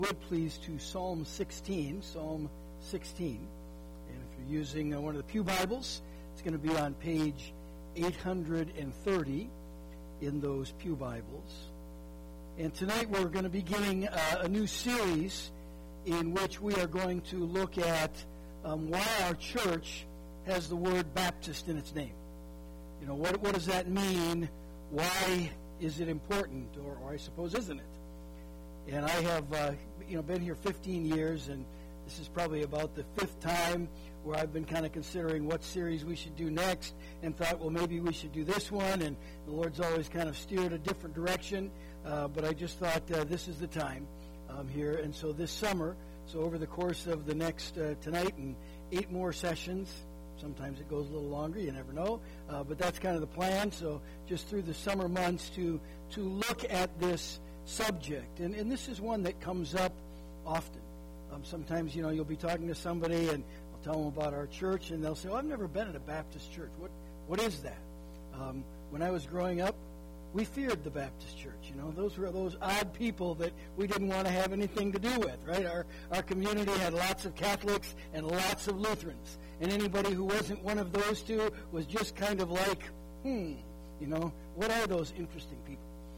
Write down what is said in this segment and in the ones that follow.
Would please to Psalm 16. And if you're using one of the Pew Bibles, it's going to be on page 830 in those Pew Bibles. And tonight we're going to be beginning a new series in which we are going to look at why our church has the word Baptist in its name. You know, what does that mean? Why is it important? Or I suppose, isn't it? And I have been here 15 years, and this is probably about the fifth time where I've been kind of considering what series we should do next, and thought, well, maybe we should do this one, and the Lord's always kind of steered a different direction, but I just thought this is the time here. And so this summer, over the course of the next tonight and 8 more sessions, sometimes it goes a little longer, you never know, but that's kind of the plan. So just through the summer months to look at this subject, and this is one that comes up often. Sometimes, you'll be talking to somebody, and I'll tell them about our church, and they'll say, "Oh, I've never been at a Baptist church. What is that?" When I was growing up, we feared the Baptist church. Those were those odd people that we didn't want to have anything to do with, right? Our community had lots of Catholics and lots of Lutherans, and anybody who wasn't one of those two was just kind of like, what are those interesting people?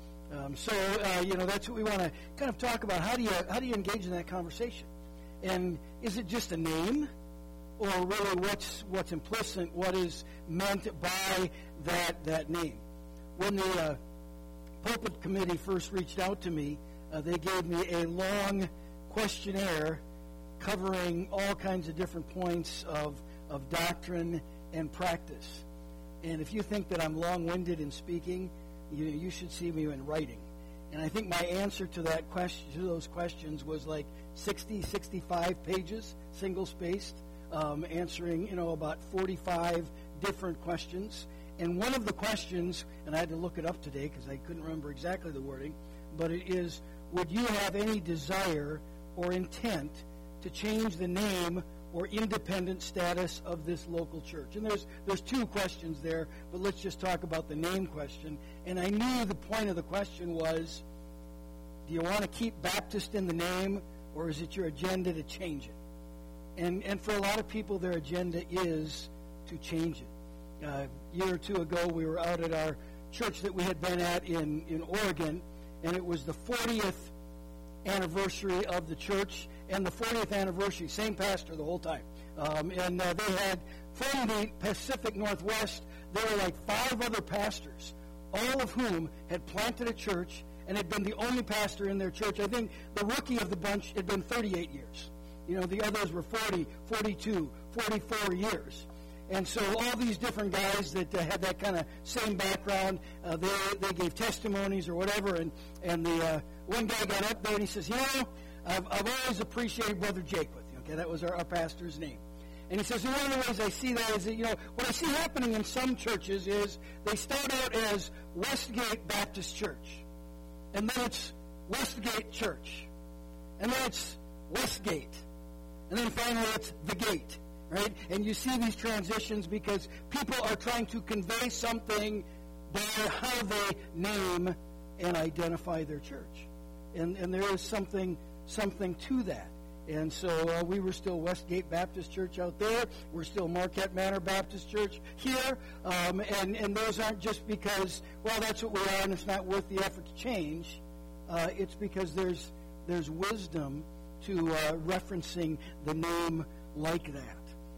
That's what we want to kind of talk about. How do you engage in that conversation? And is it just a name, or really what's implicit? What is meant by that name? When the pulpit committee first reached out to me, they gave me a long questionnaire covering all kinds of different points of doctrine and practice. And if you think that I'm long-winded in speaking, you should see me in writing. And I think my answer to those questions was like 60, 65 pages, single-spaced, answering, about 45 different questions. And one of the questions, and I had to look it up today because I couldn't remember exactly the wording, but it is, would you have any desire or intent to change the name or independent status of this local church? And there's 2 questions there, but let's just talk about the name question. And I knew the point of the question was, do you want to keep Baptist in the name, or is it your agenda to change it? And for a lot of people, their agenda is to change it. A year or 2 ago, we were out at our church that we had been at in Oregon, and it was the 40th anniversary of the church, and the 40th anniversary, same pastor the whole time. They had, from the Pacific Northwest, there were like 5 other pastors, all of whom had planted a church and had been the only pastor in their church. I think the rookie of the bunch had been 38 years. The others were 40, 42, 44 years. And so all these different guys that had that kind of same background, they gave testimonies or whatever, and the one guy got up there and he says, I've always appreciated Brother Jake with you. Okay, that was our pastor's name. And he says, one of the ways I see that is that, what I see happening in some churches is they start out as Westgate Baptist Church, and then it's Westgate Church, and then it's Westgate, and then finally it's the Gate. Right? And you see these transitions because people are trying to convey something by how they name and identify their church. And there is something to that. And so we were still Westgate Baptist Church out there. We're still Marquette Manor Baptist Church here. And those aren't just because, well, that's what we are and it's not worth the effort to change. It's because there's wisdom to referencing the name like that.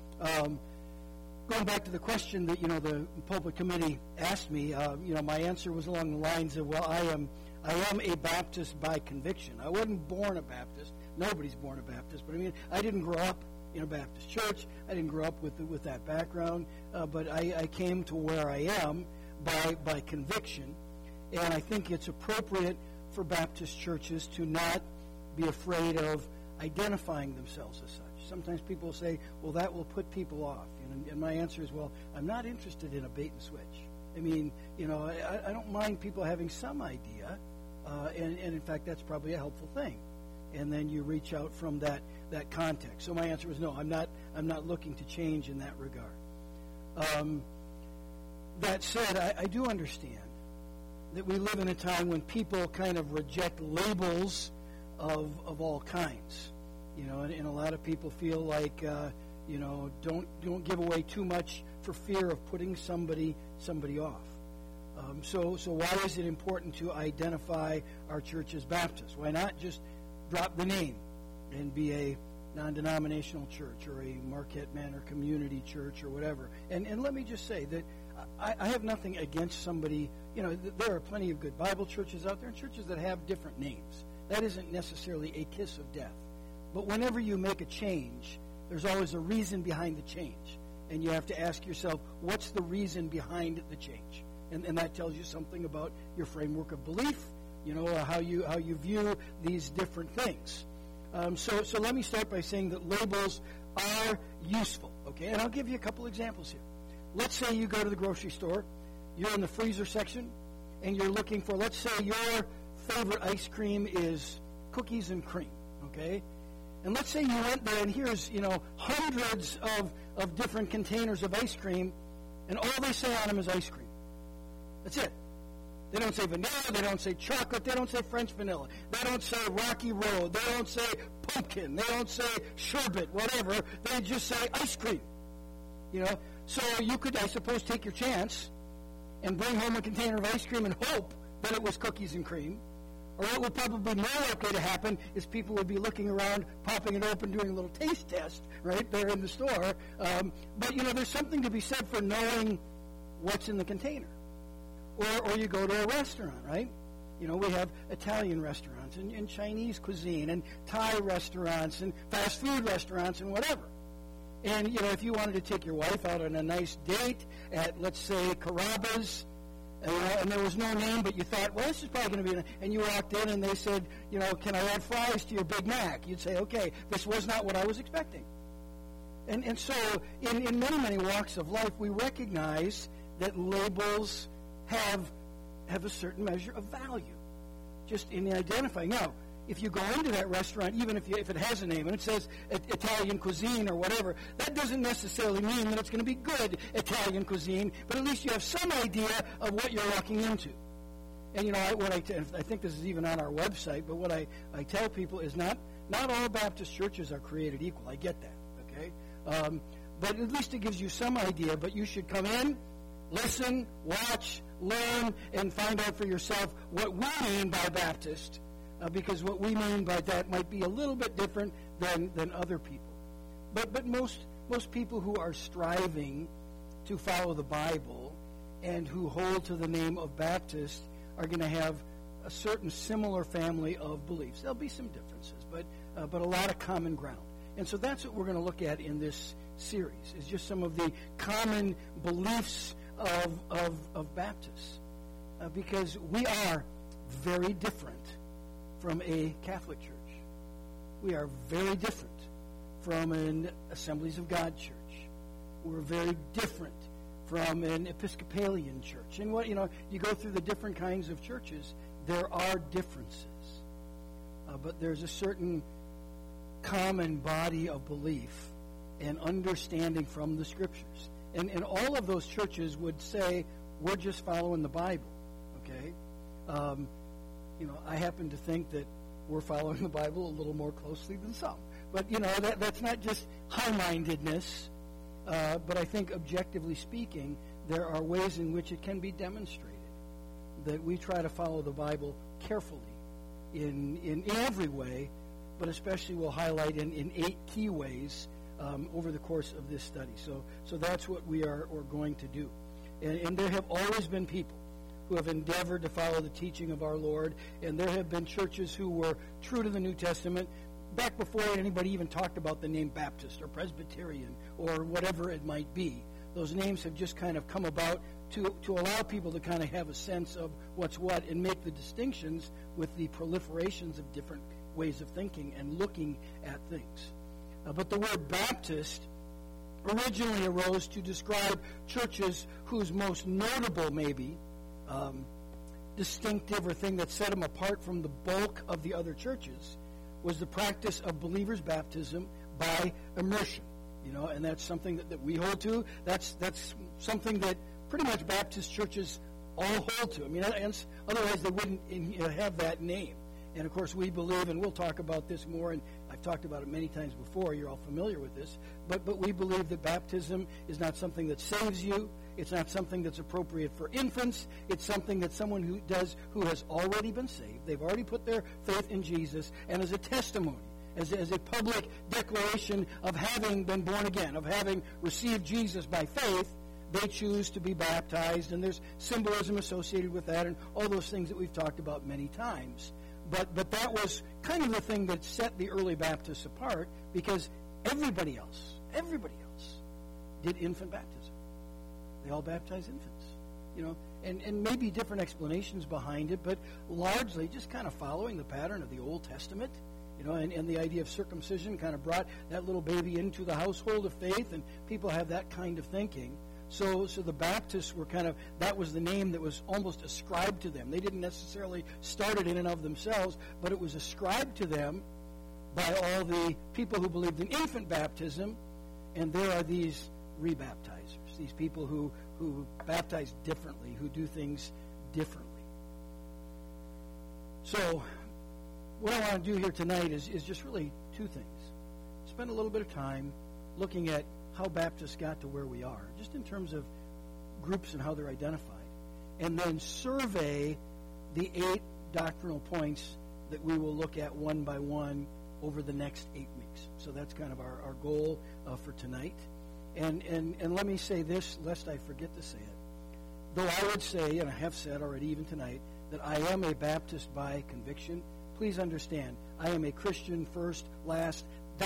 Going back to the question that the pulpit committee asked me, my answer was along the lines of, well, I am a Baptist by conviction. I wasn't born a Baptist. Nobody's born a Baptist, but I didn't grow up in a Baptist church. I didn't grow up with that background, but I came to where I am by conviction, and I think it's appropriate for Baptist churches to not be afraid of identifying themselves as such. Sometimes people say, well, that will put people off. And my answer is, well, I'm not interested in a bait and switch. I don't mind people having some idea, and in fact, that's probably a helpful thing. And then you reach out from that context. So my answer was no, I'm not looking to change in that regard. That said, I do understand that we live in a time when people kind of reject labels of all kinds. And a lot of people feel like, don't give away too much for fear of putting somebody off. So why is it important to identify our church as Baptist? Why not just drop the name and be a non-denominational church or a Marquette Manor Community Church or whatever? And let me just say that I have nothing against somebody. There are plenty of good Bible churches out there and churches that have different names. That isn't necessarily a kiss of death. But whenever you make a change, there's always a reason behind the change. And you have to ask yourself, what's the reason behind the change? And that tells you something about your framework of belief, how you view these different things. So let me start by saying that labels are useful, okay? And I'll give you a couple examples here. Let's say you go to the grocery store, you're in the freezer section, and you're looking for, let's say your favorite ice cream is cookies and cream, okay? And let's say you went there, and here's, hundreds of different containers of ice cream, and all they say on them is ice cream. That's it. They don't say vanilla, they don't say chocolate, they don't say French vanilla, they don't say Rocky Road, they don't say pumpkin, they don't say sherbet, whatever. They just say ice cream. So you could, I suppose, take your chance and bring home a container of ice cream and hope that it was cookies and cream. Or what would probably more likely to happen is people would be looking around, popping it open, doing a little taste test right there in the store. But there's something to be said for knowing what's in the container. Or you go to a restaurant, right? We have Italian restaurants and Chinese cuisine and Thai restaurants and fast food restaurants and whatever. And, if you wanted to take your wife out on a nice date at, let's say, Carrabba's, and there was no name, but you thought, well, this is probably going to be, and you walked in and they said, can I add fries to your Big Mac? You'd say, okay, this was not what I was expecting. And so in many, many walks of life, we recognize that labels have a certain measure of value just in identifying. Now, if you go into that restaurant, even if it has a name and it says Italian cuisine or whatever, that doesn't necessarily mean that it's going to be good Italian cuisine, but at least you have some idea of what you're walking into. And I think this is even on our website, but what I tell people is not all Baptist churches are created equal. I get that, okay? But at least it gives you some idea, but you should come in, listen, watch, learn, and find out for yourself what we mean by Baptist, because what we mean by that might be a little bit different than other people. But most people who are striving to follow the Bible and who hold to the name of Baptist are going to have a certain similar family of beliefs. There'll be some differences, but a lot of common ground. And so that's what we're going to look at in this series, is just some of the common beliefs of Baptists, because we are very different from a Catholic church. We are very different from an Assemblies of God church. We're very different from an Episcopalian church. And you go through the different kinds of churches, there are differences. But there's a certain common body of belief and understanding from the Scriptures. And all of those churches would say, we're just following the Bible, okay? I happen to think that we're following the Bible a little more closely than some. But, that's not just high-mindedness, but I think objectively speaking, there are ways in which it can be demonstrated that we try to follow the Bible carefully in every way, but especially we'll highlight in 8 key ways over the course of this study. So that's what we're going to do. And there have always been people who have endeavored to follow the teaching of our Lord, and there have been churches who were true to the New Testament back before anybody even talked about the name Baptist or Presbyterian or whatever it might be. Those names have just kind of come about to allow people to kind of have a sense of what's what and make the distinctions with the proliferations of different ways of thinking and looking at things. But the word Baptist originally arose to describe churches whose most notable, maybe, distinctive or thing that set them apart from the bulk of the other churches was the practice of believers' baptism by immersion. And that's something that we hold to. That's something that pretty much Baptist churches all hold to. I mean, otherwise they wouldn't have that name. And, of course, we believe, and we'll talk about this more, and I've talked about it many times before. You're all familiar with this. But we believe that baptism is not something that saves you. It's not something that's appropriate for infants. It's something that someone who has already been saved. They've already put their faith in Jesus, and as a testimony, as a public declaration of having been born again, of having received Jesus by faith, they choose to be baptized, and there's symbolism associated with that and all those things that we've talked about many times. But that was kind of the thing that set the early Baptists apart, because everybody else did infant baptism. They all baptized infants, and maybe different explanations behind it, but largely just kind of following the pattern of the Old Testament, and the idea of circumcision kind of brought that little baby into the household of faith, and people have that kind of thinking. So the Baptists were that was the name that was almost ascribed to them. They didn't necessarily start it in and of themselves, but it was ascribed to them by all the people who believed in infant baptism, and there are these rebaptizers, these people who baptize differently, who do things differently. So what I want to do here tonight is just really two things. Spend a little bit of time looking at how Baptists got to where we are, just in terms of groups and how they're identified, and then survey the 8 doctrinal points that we will look at one by one over the next 8 weeks. So that's kind of our goal for tonight. And let me say this, lest I forget to say it. Though I would say, and I have said already even tonight, that I am a Baptist by conviction, please understand, I am a Christian first, last.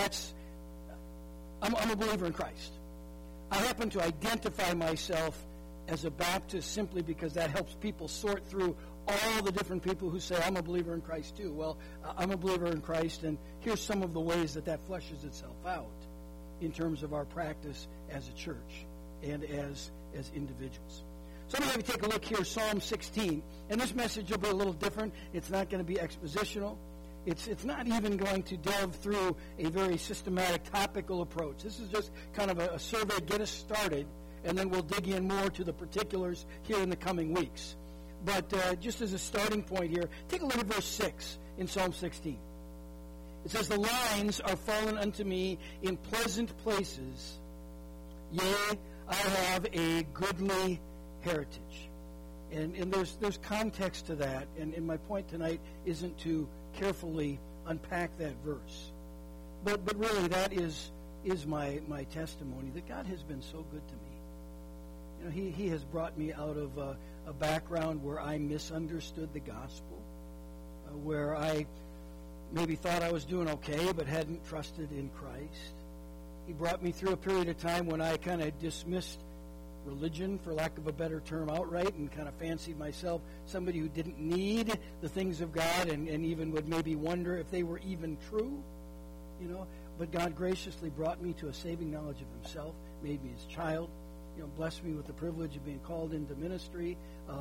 I'm a believer in Christ. I happen to identify myself as a Baptist simply because that helps people sort through all the different people who say, I'm a believer in Christ too. Well, I'm a believer in Christ, and here's some of the ways that fleshes itself out in terms of our practice as a church and as individuals. So I'm going to have you take a look here, Psalm 16. And this message will be a little different. It's not going to be expositional. It's not even going to delve through a very systematic topical approach. This is just kind of a survey, get us started, and then we'll dig in more to the particulars here in the coming weeks. But just as a starting point here, take a look at verse 6 in Psalm 16. It says, "The lines are fallen unto me in pleasant places. Yea, I have a goodly heritage." And there's context to that. And my point tonight isn't to carefully unpack that verse. But really that is my testimony that God has been so good to me. He has brought me out of a background where I misunderstood the gospel, where I maybe thought I was doing okay but hadn't trusted in Christ. He brought me through a period of time when I kind of dismissed religion, for lack of a better term, outright, and kind of fancied myself somebody who didn't need the things of God and even would maybe wonder if they were even true, But God graciously brought me to a saving knowledge of Himself, made me His child, blessed me with the privilege of being called into ministry,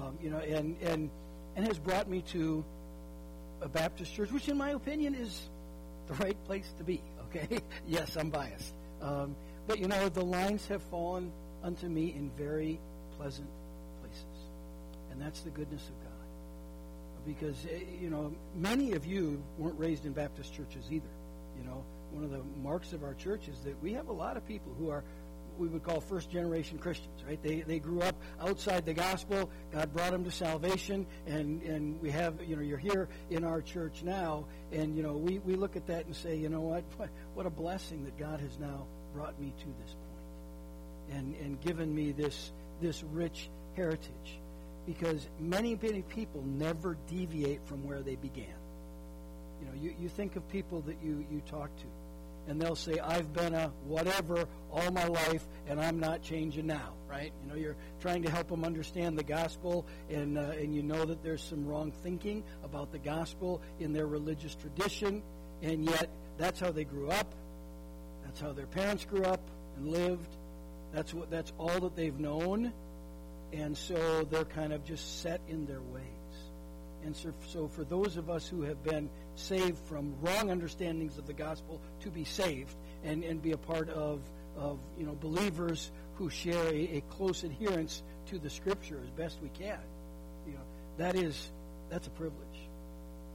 and has brought me to a Baptist church, which in my opinion is the right place to be, okay? Yes, I'm biased. But the lines have fallen unto me in very pleasant places. And that's the goodness of God. Because, many of you weren't raised in Baptist churches either. One of the marks of our church is that we have a lot of people who are, we would call first-generation Christians, right? They grew up outside the gospel. God brought them to salvation. And we have, you're here in our church now. And, we look at that and say, what a blessing that God has now brought me to this point. And given me this rich heritage, because many people never deviate from where they began. You think of people that you talk to, and they'll say, I've been a whatever all my life, and I'm not changing now, right? You're trying to help them understand the gospel, and you know that there's some wrong thinking about the gospel in their religious tradition, and yet that's how they grew up. That's how their parents grew up and lived. That's all that they've known, and so they're kind of just set in their ways. And so for those of us who have been saved from wrong understandings of the gospel to be saved and be a part of believers who share a close adherence to the Scripture as best we can, that's a privilege.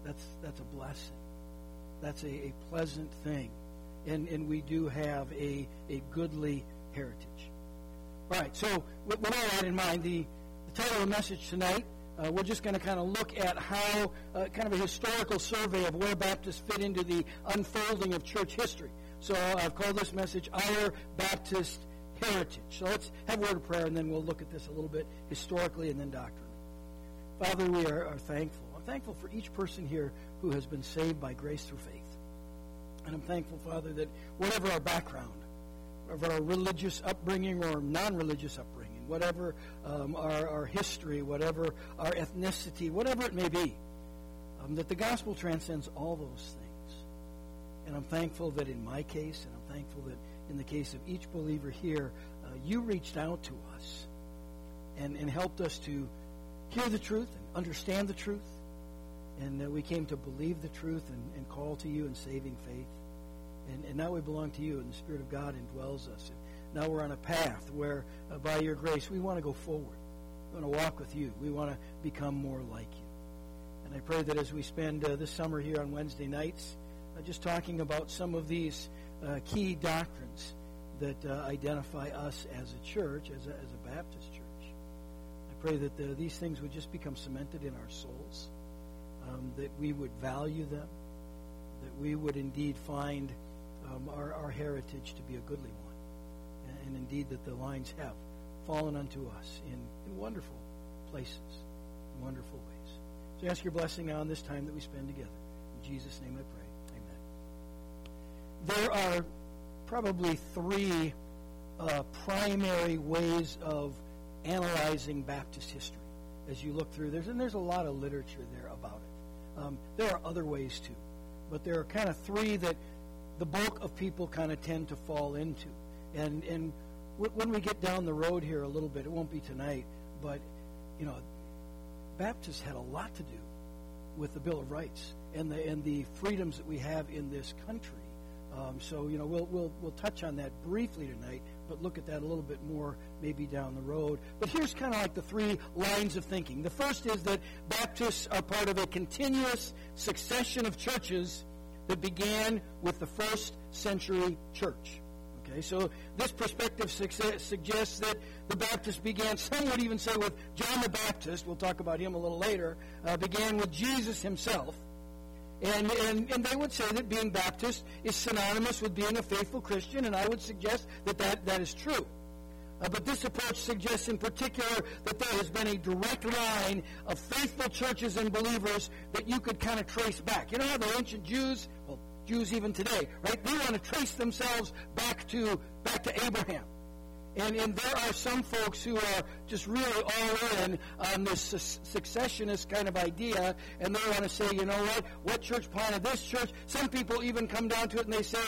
that's a blessing. That's a pleasant thing. And we do have a goodly heritage. All right, so with all that in mind, the title of the message tonight, we're just going to kind of look at how, kind of a historical survey of where Baptists fit into the unfolding of church history. So I've called this message, Our Baptist Heritage. So let's have a word of prayer, and then we'll look at this a little bit historically and then doctrinally. Father, we are thankful. I'm thankful for each person here who has been saved by grace through faith. And I'm thankful, Father, that whatever our background, whatever our religious upbringing or non-religious upbringing, whatever our history, whatever our ethnicity, whatever it may be, that the gospel transcends all those things. And I'm thankful that in my case, and I'm thankful that in the case of each believer here, you reached out to us and helped us to hear the truth and understand the truth. And we came to believe the truth and call to you in saving faith. And now we belong to you, and the Spirit of God indwells us. And now we're on a path where, by your grace, we want to go forward. We want to walk with you. We want to become more like you. And I pray that as we spend this summer here on Wednesday nights, just talking about some of these key doctrines that identify us as a church, as a Baptist church, I pray that these things would just become cemented in our souls. That we would value them, that we would indeed find our heritage to be a goodly one, and indeed that the lines have fallen unto us in wonderful places, in wonderful ways. So I ask your blessing now on this time that we spend together. In Jesus' name I pray. Amen. There are probably three primary ways of analyzing Baptist history as you look through. There's a lot of literature there about it. There are other ways too, but there are kind of three that the bulk of people kind of tend to fall into. And when we get down the road here a little bit, it won't be tonight, but Baptists had a lot to do with the Bill of Rights and the freedoms that we have in this country. So we'll touch on that briefly tonight, but look at that a little bit more maybe down the road. But here's kind of like the three lines of thinking. The first is that Baptists are part of a continuous succession of churches that began with the first century church. Okay, so this perspective suggests that the Baptists began, some would even say with John the Baptist, we'll talk about him a little later, began with Jesus himself. And they would say that being Baptist is synonymous with being a faithful Christian, and I would suggest that is true. But this approach suggests in particular that there has been a direct line of faithful churches and believers that you could kind of trace back. You know how the ancient Jews, well, Jews even today, right? They want to trace themselves back to Abraham. And there are some folks who are just really all in on this successionist kind of idea, and they want to say, you know what church planted this church? Some people even come down to it and they say,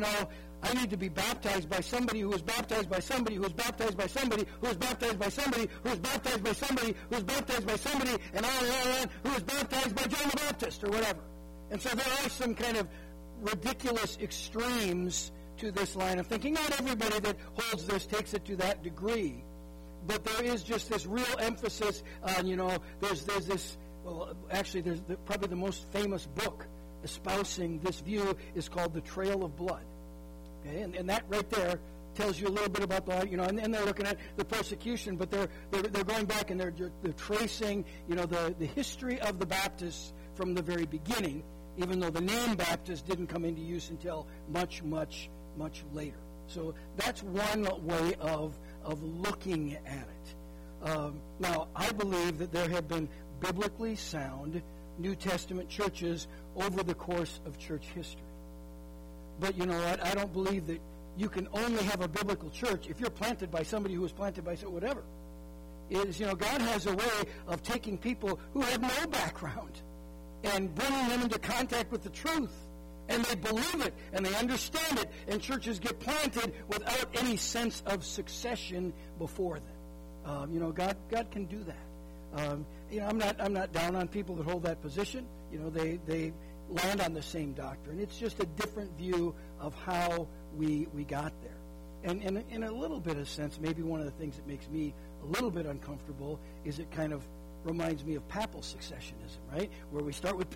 I need to be baptized by somebody who was baptized by somebody who was baptized by somebody who was baptized by somebody who was baptized by somebody who was baptized by somebody, and on, who was baptized by John the Baptist or whatever. And so there are some kind of ridiculous extremes to this line of thinking. Not everybody that holds this takes it to that degree, but there is just this real emphasis on, there's this, well, actually there's probably the most famous book espousing this view is called The Trail of Blood. Okay, and that right there tells you a little bit about the, and they're looking at the persecution, but they're going back and they're tracing, the history of the Baptists from the very beginning, even though the name Baptist didn't come into use until much later. So that's one way of looking at it. Now, I believe that there have been biblically sound New Testament churches over the course of church history. But you know what? I don't believe that you can only have a biblical church if you're planted by somebody who was planted by whatever. God has a way of taking people who have no background and bringing them into contact with the truth. And they believe it, and they understand it, and churches get planted without any sense of succession before them. God can do that. I'm not down on people that hold that position. They land on the same doctrine. It's just a different view of how we got there. And in a little bit of sense, maybe one of the things that makes me a little bit uncomfortable is it kind of reminds me of papal successionism, right? Where we start with Peter,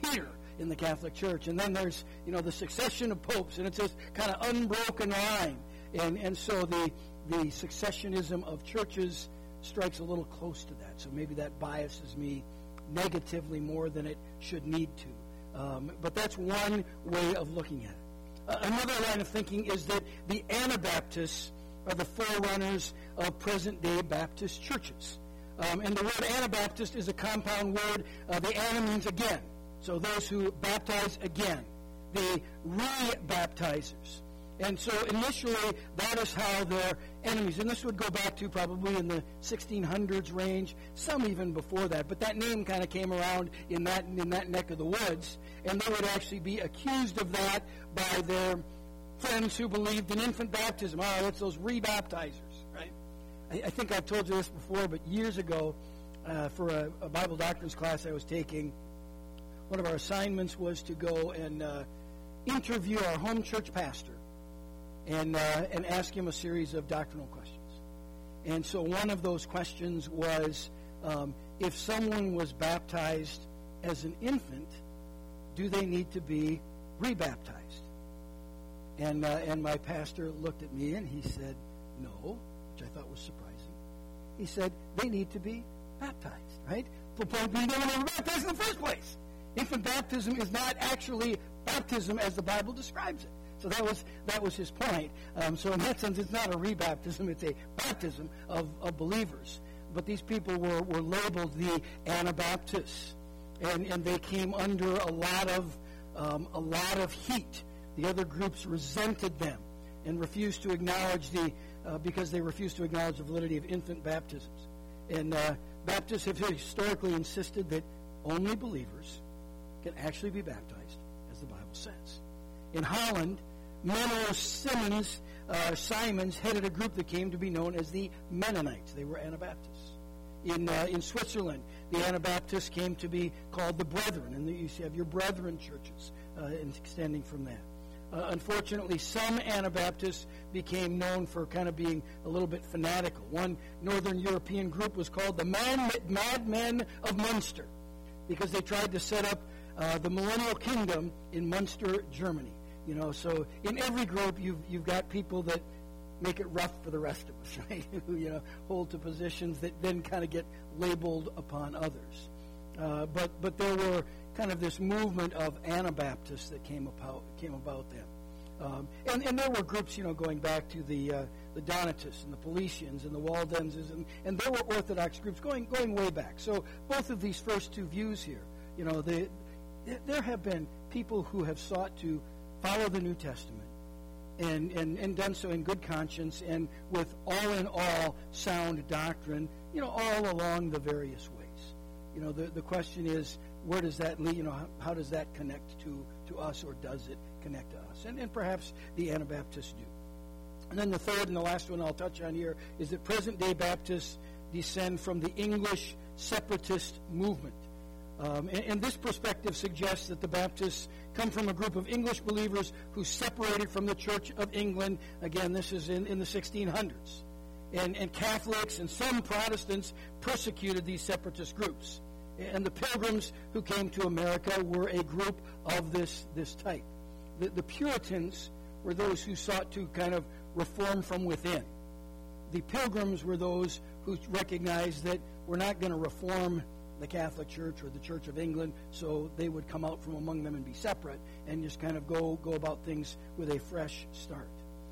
in the Catholic Church. And then there's, the succession of popes, and it's this kind of unbroken line. And so the successionism of churches strikes a little close to that. So maybe that biases me negatively more than it should need to. But that's one way of looking at it. Another line of thinking is that the Anabaptists are the forerunners of present-day Baptist churches. And the word Anabaptist is a compound word. The ana means again. So those who baptize again. The re-baptizers. And so initially, that is how their enemies, and this would go back to probably in the 1600s range, some even before that, but that name kind of came around in that neck of the woods, and they would actually be accused of that by their friends who believed in infant baptism. Oh, it's those re-baptizers, right? I think I've told you this before, but years ago, for a Bible doctrines class I was taking, one of our assignments was to go and interview our home church pastor and ask him a series of doctrinal questions. And so one of those questions was, if someone was baptized as an infant, do they need to be rebaptized? And my pastor looked at me and he said, no, which I thought was surprising. He said, they need to be baptized, right? The point being, they were never baptized in the first place. Infant baptism is not actually baptism as the Bible describes it. So that was his point. So in that sense, it's not a rebaptism; it's a baptism of believers. But these people were labeled the Anabaptists, and they came under a lot of heat. The other groups resented them and refused to acknowledge because they refused to acknowledge the validity of infant baptisms. And Baptists have historically insisted that only believers can actually be baptized, as the Bible says. In Holland, Menno Simons headed a group that came to be known as the Mennonites. They were Anabaptists. In Switzerland, the Anabaptists came to be called the Brethren, and you have your Brethren churches extending from that. Unfortunately, some Anabaptists became known for kind of being a little bit fanatical. One Northern European group was called the Madmen of Munster because they tried to set up the millennial kingdom in Munster, Germany. So in every group, you've got people that make it rough for the rest of us, right? Who hold to positions that then kind of get labeled upon others. But there were kind of this movement of Anabaptists that came about then, and there were groups, going back to the Donatists and the Paulicians and the Waldenses, and there were Orthodox groups going way back. So both of these first two views here, there have been people who have sought to follow the New Testament and done so in good conscience and with all in all sound doctrine, all along the various ways. The question is, where does that lead? How does that connect to us, or does it connect to us? And perhaps the Anabaptists do. And then the third and the last one I'll touch on here is that present-day Baptists descend from the English separatist movement. And this perspective suggests that the Baptists come from a group of English believers who separated from the Church of England. Again, this is in the 1600s. And Catholics and some Protestants persecuted these separatist groups. And the Pilgrims who came to America were a group of this type. The Puritans were those who sought to kind of reform from within. The Pilgrims were those who recognized that we're not going to reform the Catholic Church or the Church of England, so they would come out from among them and be separate and just kind of go about things with a fresh start.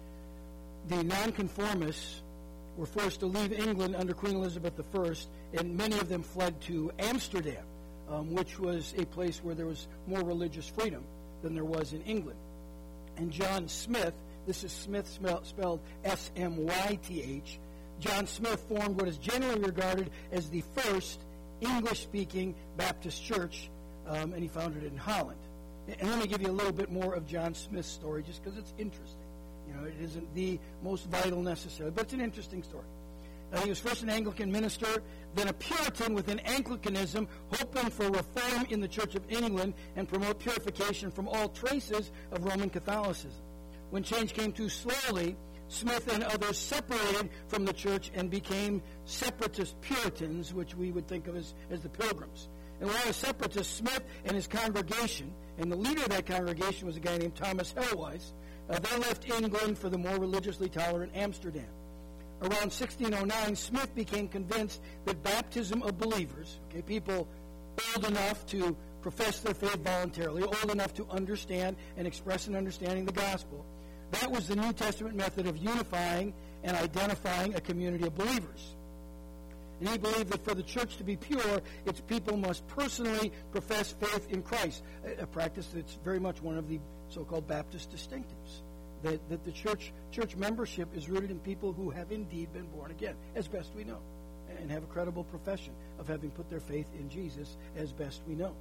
The nonconformists were forced to leave England under Queen Elizabeth I, and many of them fled to Amsterdam, which was a place where there was more religious freedom than there was in England. And John Smyth, this is Smith spelled S-M-Y-T-H, John Smyth formed what is generally regarded as the first English-speaking Baptist church, and he founded it in Holland. And let me give you a little bit more of John Smith's story, just because it's interesting. It isn't the most vital necessarily, but it's an interesting story. He was first an Anglican minister, then a Puritan within Anglicanism, hoping for reform in the Church of England and promote purification from all traces of Roman Catholicism. When change came too slowly, Smith and others separated from the church and became separatist Puritans, which we would think of as the Pilgrims. And while a separatist, Smith and his congregation And the leader of that congregation was a guy named Thomas Helwys. They left England for the more religiously tolerant Amsterdam. Around 1609, Smith became convinced that baptism of believers, people old enough to profess their faith voluntarily, old enough to understand and express an understanding of the gospel, that was the New Testament method of unifying and identifying a community of believers. And he believed that for the church to be pure, its people must personally profess faith in Christ, a practice that's very much one of the so-called Baptist distinctives, that the church membership is rooted in people who have indeed been born again, as best we know, and have a credible profession of having put their faith in Jesus, as best we know.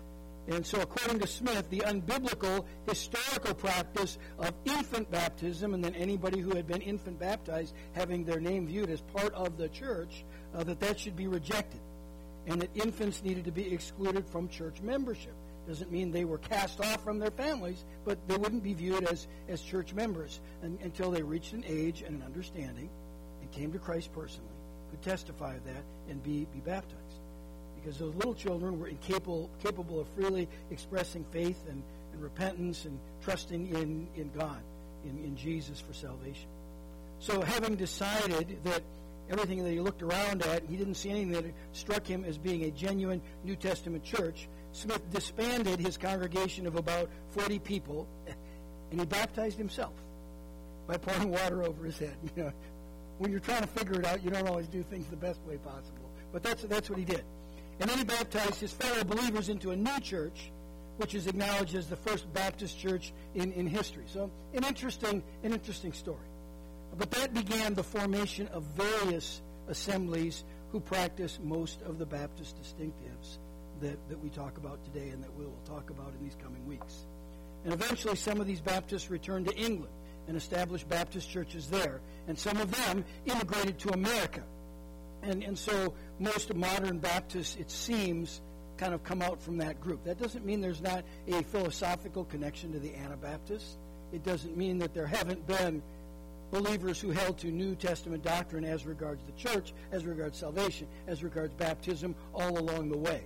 And so according to Smith, the unbiblical historical practice of infant baptism, and then anybody who had been infant baptized having their name viewed as part of the church, that should be rejected, and that infants needed to be excluded from church membership. Doesn't mean they were cast off from their families, but they wouldn't be viewed as church members until they reached an age and an understanding and came to Christ personally, could testify of that and be baptized. Because those little children were capable of freely expressing faith and repentance and trusting in God, in Jesus for salvation. So having decided that everything that he looked around at, he didn't see anything that struck him as being a genuine New Testament church, Smith disbanded his congregation of about 40 people, and he baptized himself by pouring water over his head. When you're trying to figure it out, you don't always do things the best way possible. But that's what he did. And then he baptized his fellow believers into a new church, which is acknowledged as the first Baptist church in history. So an interesting story. But that began the formation of various assemblies who practice most of the Baptist distinctives that we talk about today and that we'll talk about in these coming weeks. And eventually some of these Baptists returned to England and established Baptist churches there. And some of them immigrated to America. And so most modern Baptists, it seems, kind of come out from that group. That doesn't mean there's not a philosophical connection to the Anabaptists. It doesn't mean that there haven't been believers who held to New Testament doctrine as regards the church, as regards salvation, as regards baptism, all along the way.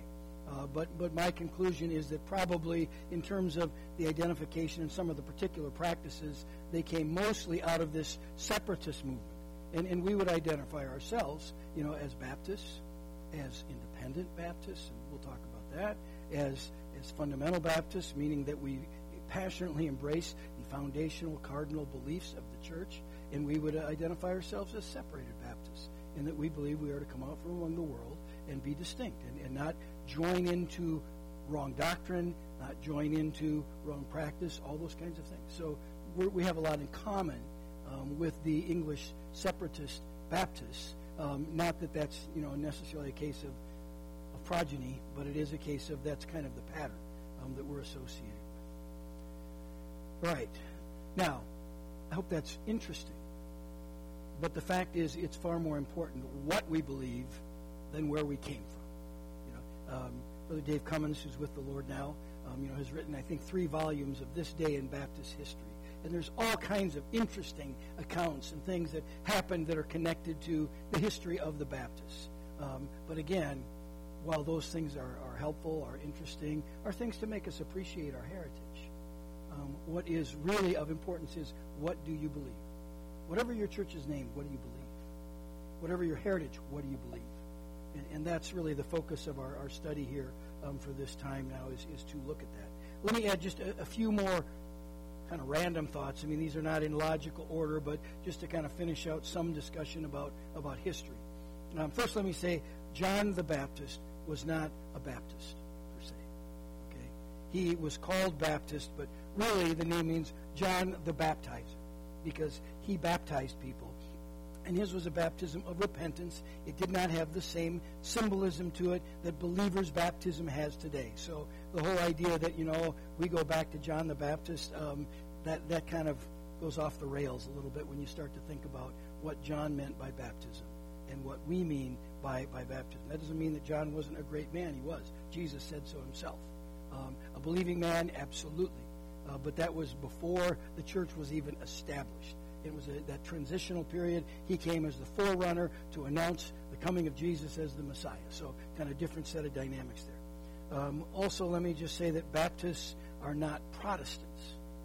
But my conclusion is that probably in terms of the identification and some of the particular practices, they came mostly out of this separatist movement. And we would identify ourselves, as Baptists, as independent Baptists, and we'll talk about that, as fundamental Baptists, meaning that we passionately embrace the foundational cardinal beliefs of the church, and we would identify ourselves as separated Baptists, in that we believe we are to come out from among the world and be distinct, and not join into wrong doctrine, not join into wrong practice, all those kinds of things. So we have a lot in common with the English separatist Baptists. Not that that's necessarily a case of progeny, but it is a case of that's kind of the pattern that we're associated with. Right. Now, I hope that's interesting. But the fact is, it's far more important what we believe than where we came from. Brother Dave Cummins, who's with the Lord now, has written, I think, 3 volumes of this day in Baptist history. And there's all kinds of interesting accounts and things that happened that are connected to the history of the Baptists. But again, while those things are helpful, are interesting, are things to make us appreciate our heritage. What is really of importance is, what do you believe? Whatever your church is named, what do you believe? Whatever your heritage, what do you believe? And that's really the focus of our study here for this time now is to look at that. Let me add just a few more kind of random thoughts. I mean, these are not in logical order, but just to kind of finish out some discussion about history. First, let me say, John the Baptist was not a Baptist, per se. Okay? He was called Baptist, but really the name means John the Baptizer, because he baptized people. And his was a baptism of repentance. It did not have the same symbolism to it that believers' baptism has today. So the whole idea that, we go back to John the Baptist, that kind of goes off the rails a little bit when you start to think about what John meant by baptism and what we mean by baptism. That doesn't mean that John wasn't a great man. He was. Jesus said so himself. A believing man, absolutely. But that was before the church was even established. It was that transitional period. He came as the forerunner to announce the coming of Jesus as the Messiah. So kind of different set of dynamics there. Also, let me just say that Baptists are not Protestants.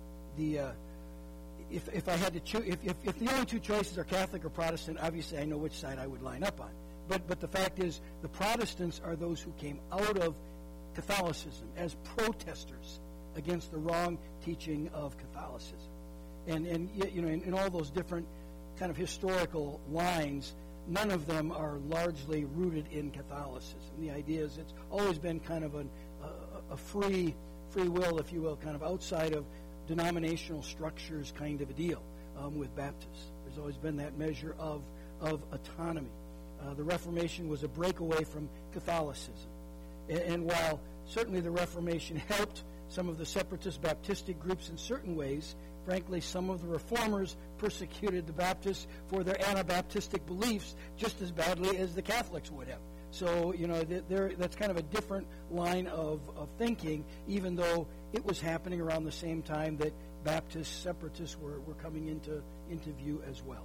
If I had to choose, if the only two choices are Catholic or Protestant, obviously I know which side I would line up on. But the fact is, the Protestants are those who came out of Catholicism as protesters against the wrong teaching of Catholicism. And in all those different kind of historical lines, none of them are largely rooted in Catholicism. The idea is it's always been kind of a free will, if you will, kind of outside of denominational structures kind of a deal with Baptists. There's always been that measure of autonomy. The Reformation was a breakaway from Catholicism. And while certainly the Reformation helped some of the separatist Baptistic groups in certain ways, frankly, some of the Reformers persecuted the Baptists for their Anabaptistic beliefs just as badly as the Catholics would have. So, that's kind of a different line of thinking, even though it was happening around the same time that Baptist separatists were coming into view as well.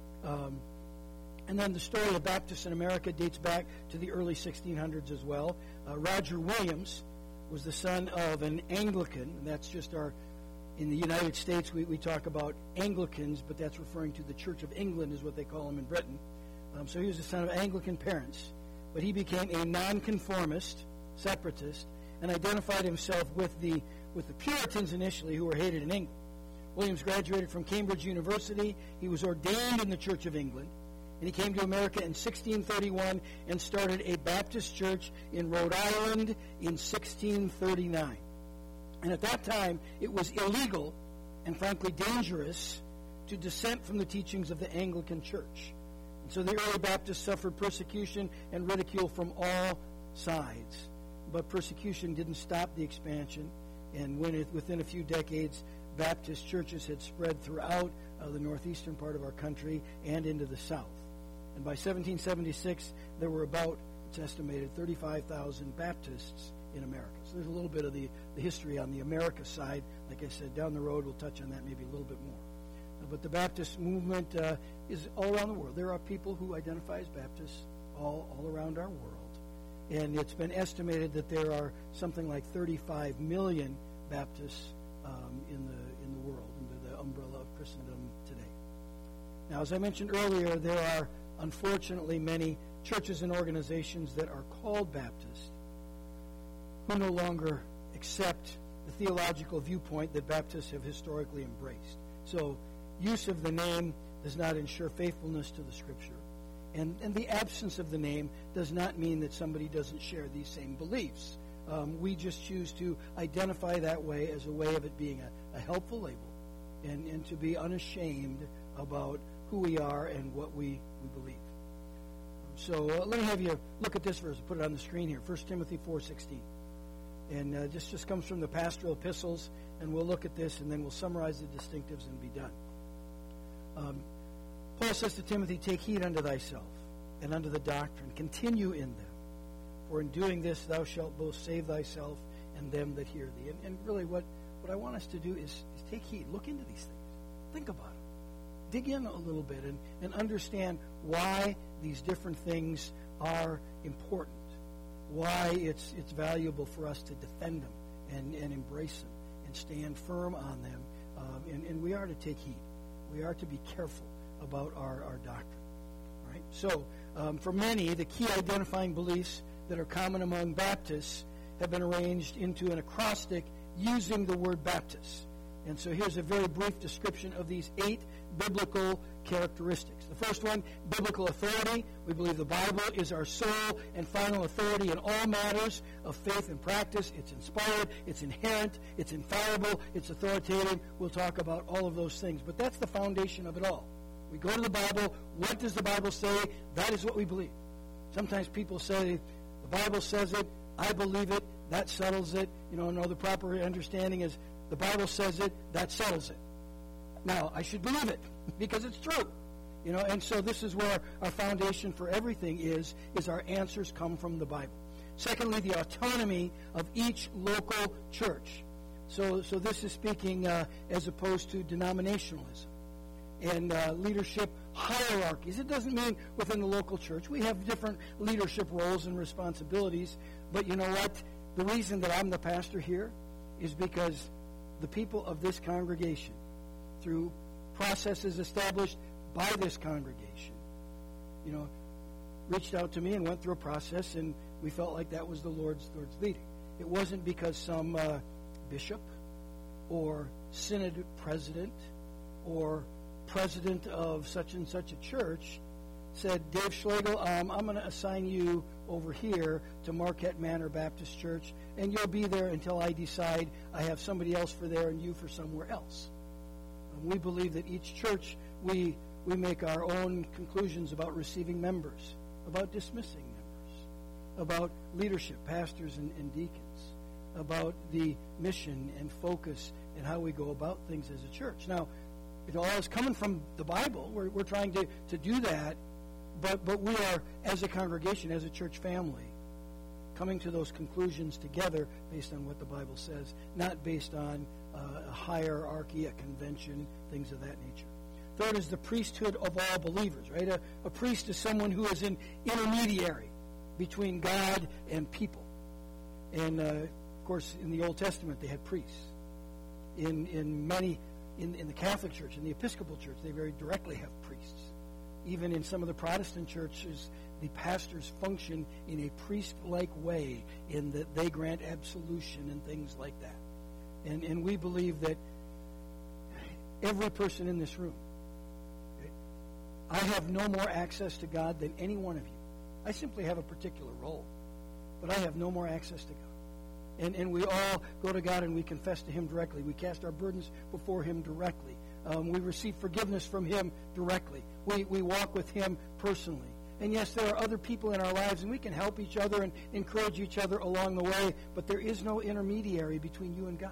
And then the story of Baptists in America dates back to the early 1600s as well. Roger Williams was the son of an Anglican, and that's just in the United States we talk about Anglicans, but that's referring to the Church of England is what they call them in Britain. So he was the son of Anglican parents, but he became a nonconformist, separatist, and identified himself with the Puritans initially, who were hated in England. Williams graduated from Cambridge University. He was ordained in the Church of England, and he came to America in 1631 and started a Baptist church in Rhode Island in 1639. And at that time, it was illegal and frankly dangerous to dissent from the teachings of the Anglican Church. And so the early Baptists suffered persecution and ridicule from all sides. But persecution didn't stop the expansion, and within a few decades, Baptist churches had spread throughout the northeastern part of our country and into the south. And by 1776, there were about, it's estimated, 35,000 Baptists in America. So there's a little bit of the history on the America side. Like I said, down the road, we'll touch on that maybe a little bit more. But the Baptist movement is all around the world. There are people who identify as Baptists all around our world. And it's been estimated that there are something like 35 million Baptists in the world, under the umbrella of Christendom today. Now, as I mentioned earlier, there are unfortunately many churches and organizations that are called Baptist who no longer accept the theological viewpoint that Baptists have historically embraced. So, use of the name does not ensure faithfulness to the Scripture. And the absence of the name does not mean that somebody doesn't share these same beliefs. We just choose to identify that way as a way of it being a helpful label and to be unashamed about who we are and what we believe. So let me have you look at this verse. Put it on the screen here, 1 Timothy 4:16. And this just comes from the pastoral epistles, and we'll look at this, and then we'll summarize the distinctives and be done. Paul says to Timothy, "Take heed unto thyself and unto the doctrine. Continue in them. For in doing this thou shalt both save thyself and them that hear thee." And really what I want us to do is take heed. Look into these things. Think about them. Dig in a little bit and understand why these different things are important. Why it's valuable for us to defend them and embrace them and stand firm on them. And we are to take heed. We are to be careful about our doctrine. All right? So, for many, the key identifying beliefs that are common among Baptists have been arranged into an acrostic using the word Baptist. And so here's a very brief description of these 8 biblical characteristics. The first one, biblical authority. We believe the Bible is our sole and final authority in all matters of faith and practice. It's inspired, it's inherent, it's infallible, it's authoritative. We'll talk about all of those things. But that's the foundation of it all. We go to the Bible. What does the Bible say? That is what we believe. Sometimes people say, the Bible says it, I believe it, that settles it. No, the proper understanding is the Bible says it, that settles it. Now, I should believe it because it's true. And so this is where our foundation for everything is our answers come from the Bible. Secondly, the autonomy of each local church. So this is speaking as opposed to denominationalism and leadership hierarchies. It doesn't mean within the local church. We have different leadership roles and responsibilities. But you know what? The reason that I'm the pastor here is because the people of this congregation, through processes established by this congregation, reached out to me and went through a process, and we felt like that was the Lord's leading. It wasn't because some bishop or synod president or president of such and such a church said, Dave Schlegel, I'm going to assign you over here to Marquette Manor Baptist Church, and you'll be there until I decide I have somebody else for there and you for somewhere else. We believe that each church, we make our own conclusions about receiving members, about dismissing members, about leadership, pastors and deacons, about the mission and focus and how we go about things as a church. Now, it all is coming from the Bible. We're trying to do that, but we are, as a congregation, as a church family, coming to those conclusions together based on what the Bible says, not based on a hierarchy, a convention, things of that nature. Third is the priesthood of all believers, right? A priest is someone who is an intermediary between God and people. And, of course, in the Old Testament, they had priests. In the Catholic Church, in the Episcopal Church, they very directly have priests. Even in some of the Protestant churches, the pastors function in a priest-like way in that they grant absolution and things like that. And we believe that every person in this room, I have no more access to God than any one of you. I simply have a particular role, but I have no more access to God. And we all go to God and we confess to Him directly. We cast our burdens before Him directly. We receive forgiveness from Him directly. We walk with Him personally. And yes, there are other people in our lives, and we can help each other and encourage each other along the way, but there is no intermediary between you and God.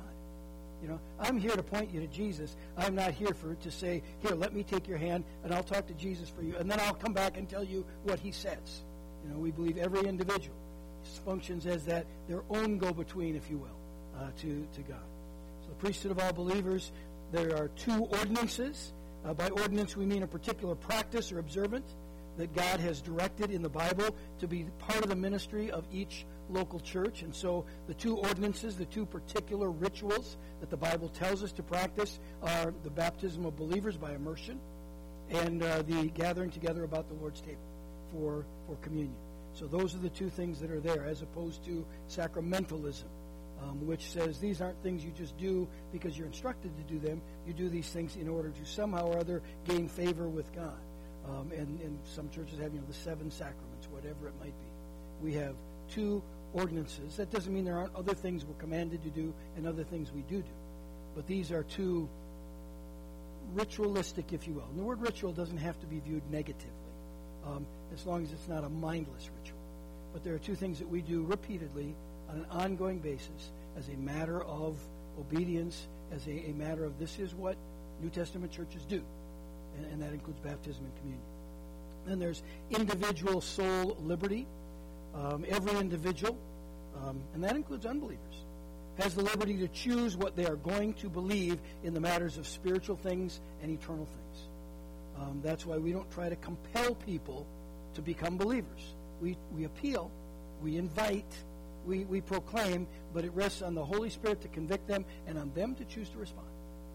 I'm here to point you to Jesus. I'm not here to say, here, let me take your hand, and I'll talk to Jesus for you, and then I'll come back and tell you what He says. We believe every individual functions as their own go-between, if you will, to God. So the priesthood of all believers, there are 2 ordinances. By ordinance, we mean a particular practice or observance that God has directed in the Bible to be part of the ministry of each local church. And so the 2 ordinances, the 2 particular rituals that the Bible tells us to practice are the baptism of believers by immersion and the gathering together about the Lord's table for communion. So those are the 2 things that are there, as opposed to sacramentalism, which says these aren't things you just do because you're instructed to do them. You do these things in order to somehow or other gain favor with God. And some churches have, the 7 sacraments, whatever it might be. We have 2 ordinances. That doesn't mean there aren't other things we're commanded to do and other things we do. But these are 2 ritualistic, if you will. And the word ritual doesn't have to be viewed negatively, as long as it's not a mindless ritual. But there are 2 things that we do repeatedly on an ongoing basis as a matter of obedience, as a matter of this is what New Testament churches do. And that includes baptism and communion. Then there's individual soul liberty. Every individual, and that includes unbelievers, has the liberty to choose what they are going to believe in the matters of spiritual things and eternal things. That's why we don't try to compel people to become believers. We appeal, we invite, we proclaim, but it rests on the Holy Spirit to convict them and on them to choose to respond,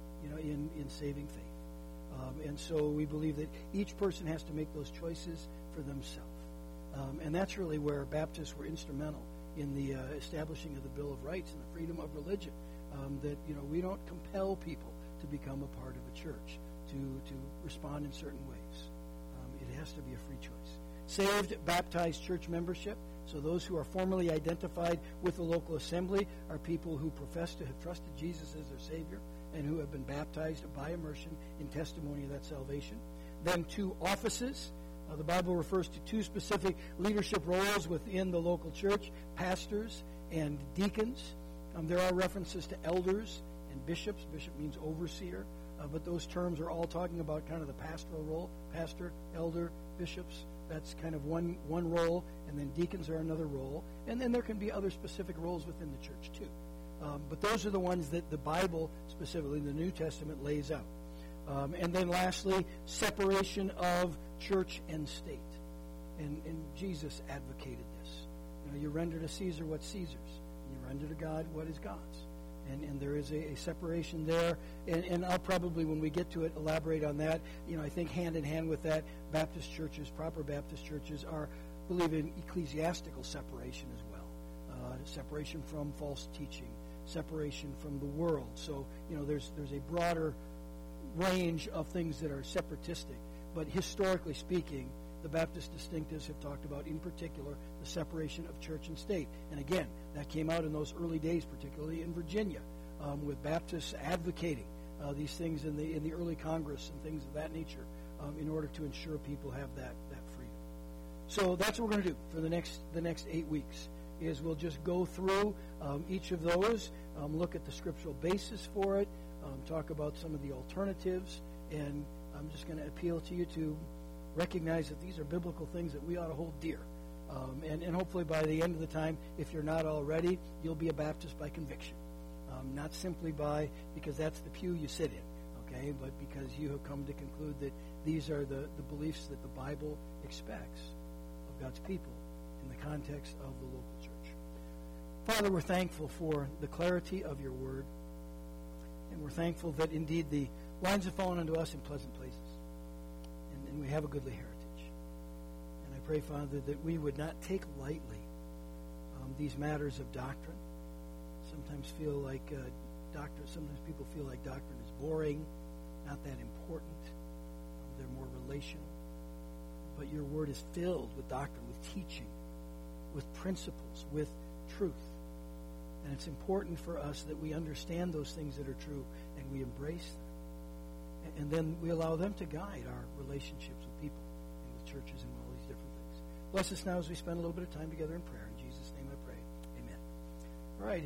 in saving faith. And so we believe that each person has to make those choices for themselves. And that's really where Baptists were instrumental in the establishing of the Bill of Rights and the freedom of religion. That we don't compel people to become a part of a church, to respond in certain ways. It has to be a free choice. Saved, baptized church membership. So those who are formally identified with the local assembly are people who profess to have trusted Jesus as their Savior and who have been baptized by immersion in testimony of that salvation. Then 2 offices. The Bible refers to 2 specific leadership roles within the local church, pastors and deacons. There are references to elders and bishops. Bishop means overseer, but those terms are all talking about kind of the pastoral role. Pastor, elder, bishops, that's kind of one role, and then deacons are another role. And then there can be other specific roles within the church too. But those are the ones that the Bible, specifically the New Testament, lays out. And then lastly, separation of church and state. And Jesus advocated this. You render to Caesar what's Caesar's. And you render to God what is God's. And there is a separation there. And I'll probably, when we get to it, elaborate on that. I think hand in hand with that, Baptist churches, proper Baptist churches, believe in ecclesiastical separation as well. Separation from false teaching, separation from the world. So, there's a broader range of things that are separatistic. But historically speaking, the Baptist distinctives have talked about, in particular, the separation of church and state. And again, that came out in those early days, particularly in Virginia, with Baptists advocating these things in the early Congress and things of that nature, in order to ensure people have that freedom. So that's what we're going to do for the next 8 weeks. Is we'll just go through each of those, look at the scriptural basis for it, talk about some of the alternatives, and I'm just going to appeal to you to recognize that these are biblical things that we ought to hold dear. And hopefully by the end of the time, if you're not already, you'll be a Baptist by conviction. Not simply because that's the pew you sit in, okay, but because you have come to conclude that these are the beliefs that the Bible expects of God's people in the context of the local church. Father, we're thankful for the clarity of your word, and we're thankful that indeed the lines have fallen unto us in pleasant places, and we have a goodly heritage. And I pray, Father, that we would not take lightly these matters of doctrine. Sometimes people feel like doctrine is boring, not that important. They're more relational. But your word is filled with doctrine, with teaching, with principles, with truth. And it's important for us that we understand those things that are true and we embrace them. And then we allow them to guide our relationships with people and with churches and all these different things. Bless us now as we spend a little bit of time together in prayer. In